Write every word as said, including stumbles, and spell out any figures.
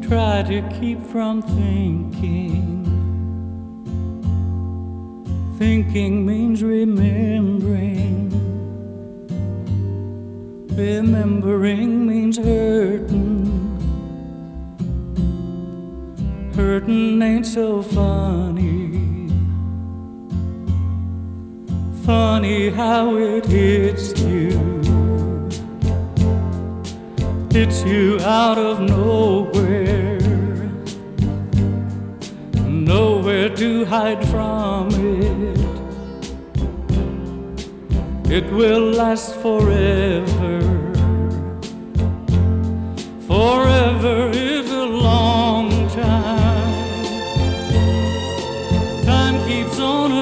try to keep from thinking. Thinking means remembering. Remembering means hurting. Hurting ain't so funny. Funny how it hits you. Hits you out of nowhere. Nowhere to hide from it. It will last forever. Forever is a long